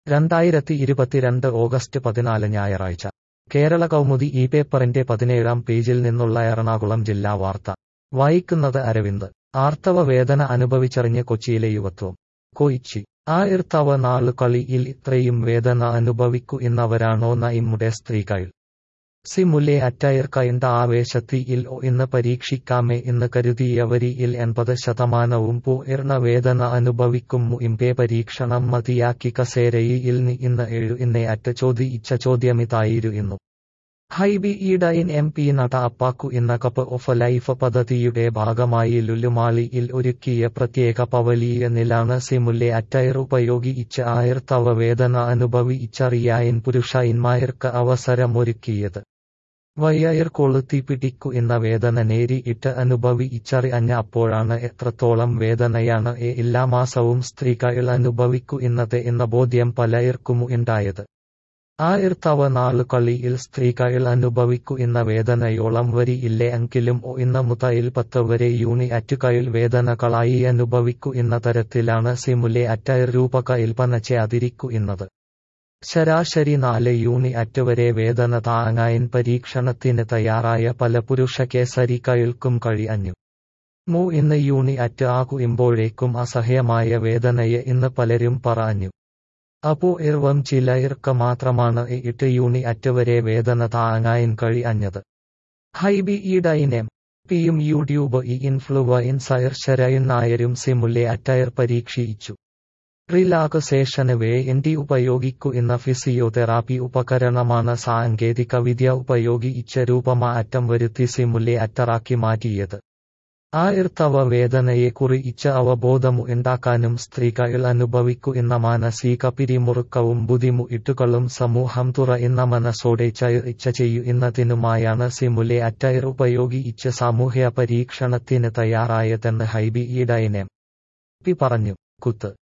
2022 August 14 ഞായറാഴ്ച കേരള കൗമുദി ഈ പേപ്പറിന്റെ 17-ാം പേജിൽ നിന്നുള്ള എറണാകുളം ജില്ലാ വാർത്ത വായിക്കുന്നത് അരവിന്ദ്. ആർത്തവ വേദന അനുഭവിച്ചറിഞ്ഞ് കൊച്ചിയിലെ യുവത്വം. കൊച്ചി. ആർത്തവ നാളുകളിൽ ഇത്രയും വേദന അനുഭവിക്കുന്നവരാണോ നമ്മുടെ സ്ത്രീകൾ? സിമുലെ അറ്റയർ കണ്ട ആവേശത്തിൽ ഇന്ന് പരീക്ഷിക്കാമേ എന്ന് കരുതിയവരിൽ 80% പൂർണ്ണ വേദന അനുഭവിക്കും മുമ്പേ പരീക്ഷണം മതിയാക്കി കസേരയിൽ നിന്ന് എഴുന്നേറ്റ് ചോദിച്ച ചോദ്യമിതായിരുന്നു. ഹൈബി ഈഡൻ MP നടപ്പാക്കുന്ന കപ്പ് ഓഫ് ലൈഫ് പദ്ധതിയുടെ ഭാഗമായി ലുലുമാളിൽ ഒരുക്കിയ പ്രത്യേക പവലിയനിലാണ് സിമുലെ അറ്റയർ ഉപയോഗിച്ച് ആർത്തവ വേദന അനുഭവിച്ചറിയാൻ പുരുഷന്മാർക്ക് അവസരമൊരുക്കിയത്. വയർ കൊളുത്തി പിടിക്കുന്ന വേദന നേരിട്ട് അനുഭവിച്ചറിഞ്ഞപ്പോഴാണ് എത്രത്തോളം വേദനയാണ് എല്ലാ മാസവും സ്ത്രീകൾ അനുഭവിക്കുന്നത് എന്ന ബോധ്യം പലർക്കും ഉണ്ടായത്. ആർത്തവ നാളുകളിൽ സ്ത്രീകൾ അനുഭവിക്കുന്ന വേദനയോളം വരിയില്ല എങ്കിലും 1 മുതൽ 10 വരെ യൂണിറ്റുകൾ വേദനകളായി അനുഭവിക്കുന്ന തരത്തിലാണ് സിമുലെ അറ്റയർ രൂപകൽപ്പന ചെയ്തിരിക്കുന്നത്. ശരാശരി 4 യൂണിറ്റ് വരെ വേദന താങ്ങാൻ പരീക്ഷണത്തിന് തയ്യാറായ പല പുരുഷ കേസരികൾക്കും കഴിഞ്ഞു. 3 യൂണിറ്റ് ആകുമ്പോഴേക്കും അസഹ്യമായ വേദനയെ എന്ന് പലരും പറഞ്ഞു. അപൂർവം ചിലർക്ക് മാത്രമാണ് 8 യൂണിറ്റ് വരെ വേദന താങ്ങാൻ കഴിഞ്ഞത്. ഹൈബി ഈഡൻ MPയും യൂട്യൂബ് ഇൻഫ്ലുവൻസർ ശരയൻ നായരും സിമുലെ അറ്റയർ പരീക്ഷിച്ചു. റിലാക്സേഷന് വേണ്ടി ഉപയോഗിക്കുന്ന ഫിസിയോതെറാപ്പി ഉപകരണമാണ് സാങ്കേതിക വിദ്യ ഉപയോഗിച്ച് രൂപമാറ്റം വരുത്തി സിമുലെ അറ്ററാക്കി മാറ്റിയത്. ആർത്തവ വേദനയെക്കുറിച്ച് അവബോധം ഉണ്ടാക്കാനും സ്ത്രീകൾ അനുഭവിക്കുന്ന മാനസിക പിരിമുറുക്കവും ബുദ്ധിമുട്ടുകളും സമൂഹം തുറന്ന മനസ്സോടെ ചർച്ച ചെയ്യുന്നതിനുമായാണ് സിമുലെ അറ്റയർ ഉപയോഗിച്ച് സാമൂഹ്യ പരീക്ഷണത്തിന് തയ്യാറായതെന്ന് ഹൈബി ഈഡൻ MP പറഞ്ഞു. കുത്ത്.